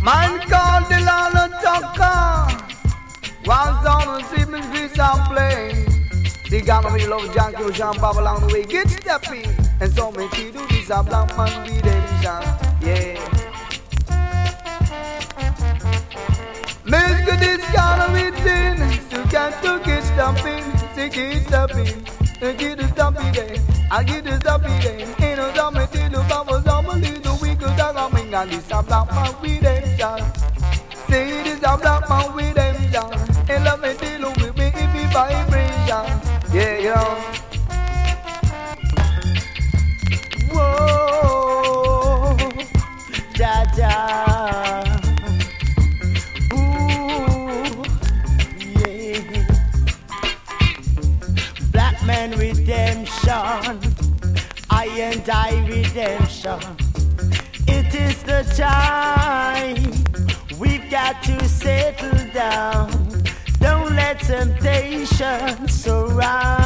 Man called the Lana Tucker. Once on the sleeping streets I'm playing. They got me love Junkie Ocean Bob along the way. Get stepping. And so many people do this. A black man with edition. Yeah. Make this kind of thing. So can't to get stumping. Say get stumping. Get the stumping day. I get the stumping day. Ain't no dummy till the bubbles on my little weekend. I'm in on this. A black man with edition. Say this a black man with edition. And love me till we be if we vibration. Yeah, you know. Whoa, da da. Ooh, yeah. Black man redemption, I and I redemption. It is the time we've got to settle down. Don't let temptation surround.